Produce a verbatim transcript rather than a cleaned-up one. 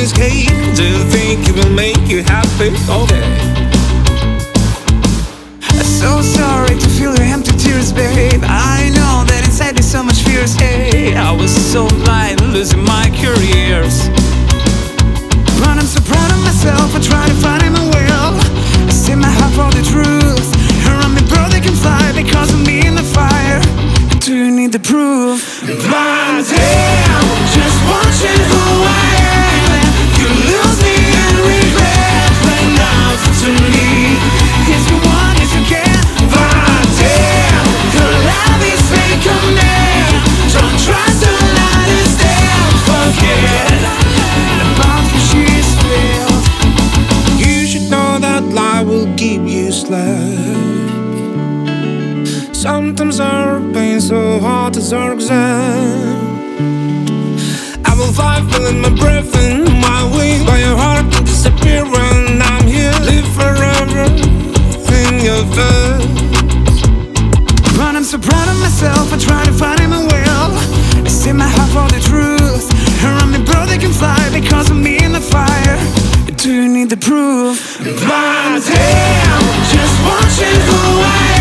escape. Do you think it will make you happy? Okay. So sorry to feel your empty tears, babe. I know that inside there's so much fears. Hey, I was so blind, losing my careers. But I'm so proud of myself, I try to find my will. I see my heart for the truth. Around me, bro, they can fly because of me in the fire. Do you need the proof? But damn, just watching who I am. You lose me and regret. Right now, to me, if you want, if you can. but damn, your love is fake on me. Don't trust the light is there. Forget About who she is real. you should know that lie will keep you slack. Sometimes our pain so hard as our exam. I will fight, feeling my breath in my wings. But your heart will disappear when I'm here. Live forever in your face. But I'm so proud of myself, I try to find my will. I see my heart for the truth. Around me, bro, they can fly because of me in the fire. Do you need the proof? But damn, just watching who I am.